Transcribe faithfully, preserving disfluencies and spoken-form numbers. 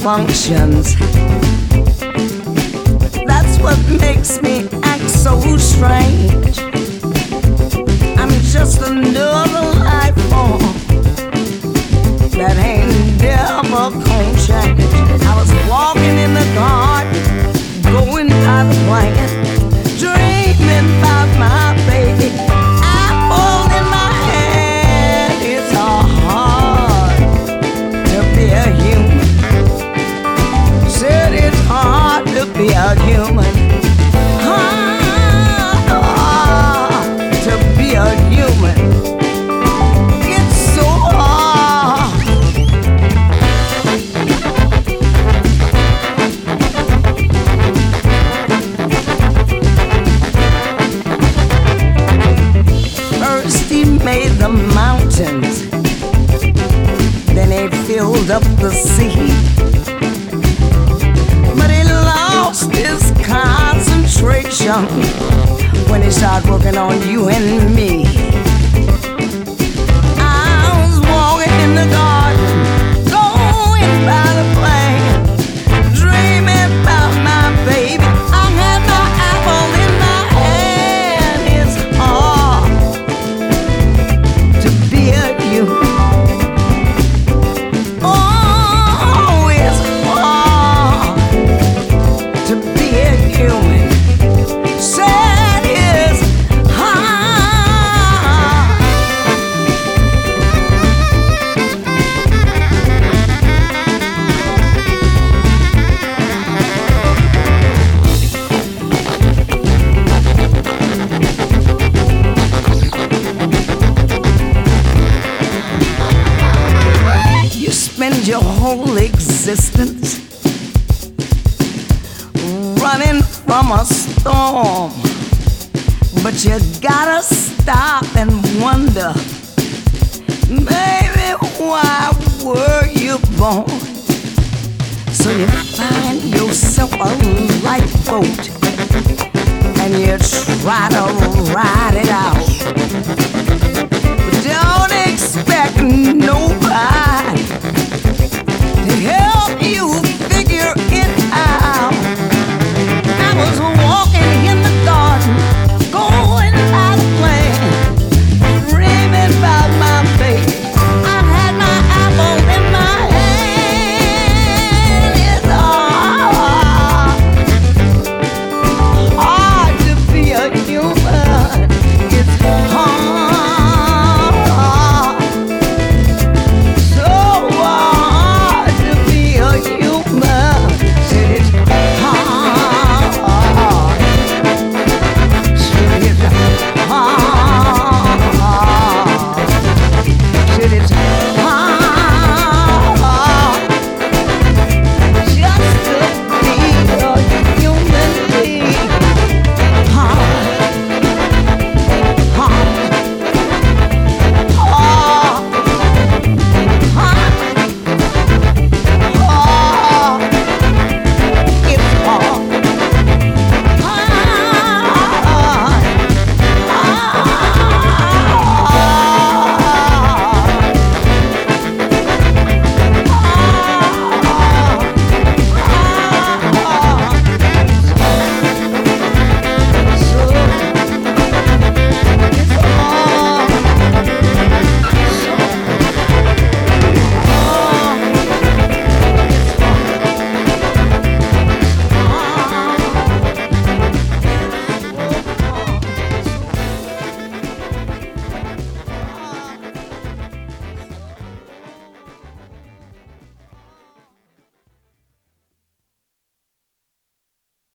functions. That's what makes me act so strange. I'm just another life form that ain't never gonna change. I was walking in the garden, going by the plan, dreaming about my baby. Apple in my hand. It's all hard to be a human. Said it's hard to be a human. Hard to be a human. It's so hard. First he made the mountains, then he filled up the sea. But he lost his concentration when he started working on you and me. I was walking in the garden, going by the plan, dreaming about my baby. I had my apple in my hand. It's hard to be a human. Oh, it's hard to be a human. Said it's hard. You spend your whole existence running from a storm, but you gotta stop and wonder, baby, why were you born? So you find yourself a lifeboat and you try to ride it out.